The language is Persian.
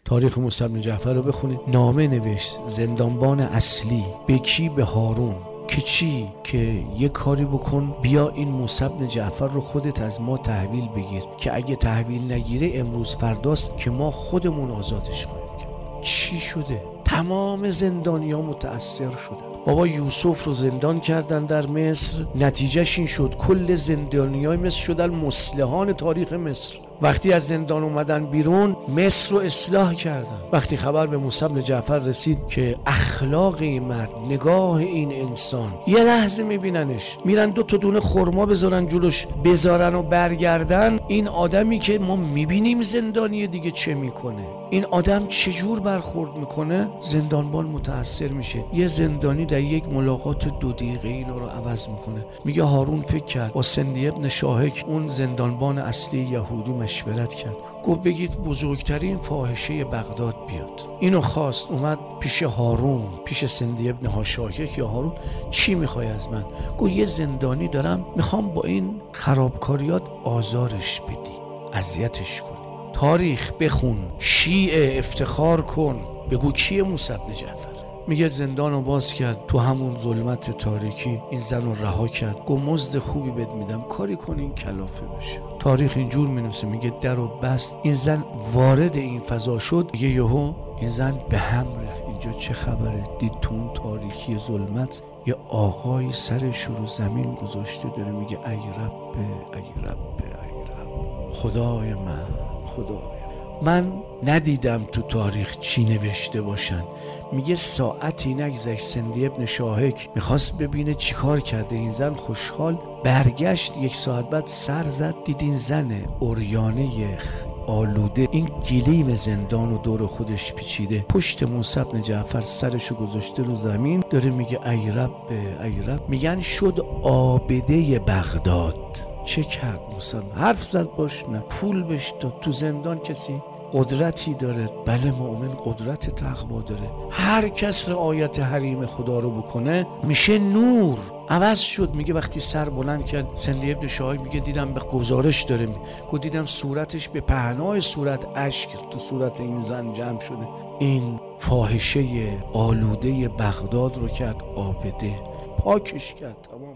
تاریخ موسی بن جعفر رو بخونید. نامه نوشت زندانبان اصلی به کی؟ به هارون. که چی؟ که یه کاری بکن بیا این موسی بن جعفر رو خودت از ما تحویل بگیر، که اگه تحویل نگیره امروز فرداست که ما خودمون آزادش خواهیم کرد. چی شده؟ تمام زندانی‌ها متأثر شدن. بابا یوسف رو زندان کردن در مصر، نتیجهش این شد کل زندانیای مصر شدن مصلحان تاریخ مصر. وقتی از زندان اومدن بیرون مصر رو اصلاح کردن. وقتی خبر به موسی بن جعفر رسید که اخلاق این مرد، نگاه این انسان، یه لحظه میبیننش میرن 2 تا دونه خرما بذارن جلوش، بذارن و برگردن، این آدمی که ما میبینیم زندانی دیگه چه میکنه، این آدم چجور برخورد میکنه، زندانبان متأثر میشه. یه زندانی در یک ملاقات 2 دقیقه اینو رو عوض میکنه. میگه هارون فکر کرد با سندی ابن شاهک اون زندانبان اصلی یهودی مشورت کرد، گفت بگید بزرگترین فاحشه بغداد بیاد. اینو خواست، اومد پیش هارون، پیش سندی ابن شاهک. یا هارون چی میخوای از من؟ گفت یه زندانی دارم، میخوام با این خرابکاریات آزارش بدی، اذیتش کنی. تاریخ بخون، شیعه افتخار کن، بگو کیه موسی بن جعفر. میگه زندان رو باز کرد، تو همون ظلمت تاریکی این زن رو رها کرد، گفت مزد خوبی بهت میدم، کاری کنی این کلافه بشه. تاریخ اینجور مینویسه، میگه در رو بست، این زن وارد این فضا شد، میگه یهو این زن به هم ریخت. اینجا چه خبره؟ دید تو اون تاریکی ظلمت یه آقای سرش رو زمین گذاشته داره میگه ای رب ای رب ای رب، خدای من ندیدم تو تاریخ چی نوشته باشن. میگه ساعتی نگذشت سندی ابن شاهک میخواست ببینه چی کار کرده این زن، خوشحال برگشت. 1 ساعت بعد سر زد، دید این زن عریانه آلوده این گلیم زندان و دور خودش پیچیده، پشت موسی بن جعفر سرشو گذاشته رو زمین، داره میگه ای رب ای رب. میگن شد عابده بغداد. چه کرد موسی؟ حرف زد باش؟ نه. پول بهش داد. تو زندان کسی قدرتی داره؟ بله، مؤمن قدرت تقوا داره. هر کس رعایت حریم خدا رو بکنه میشه نور. عوض شد. میگه وقتی سر بلند کرد سندی ابن شاهک، میگه دیدم به گزارش داره، گفت دیدم صورتش به پهنای صورت اشک تو صورت این زن جمع شده. این فاحشه آلوده بغداد رو کرد عابده، پاکش کرد تمام.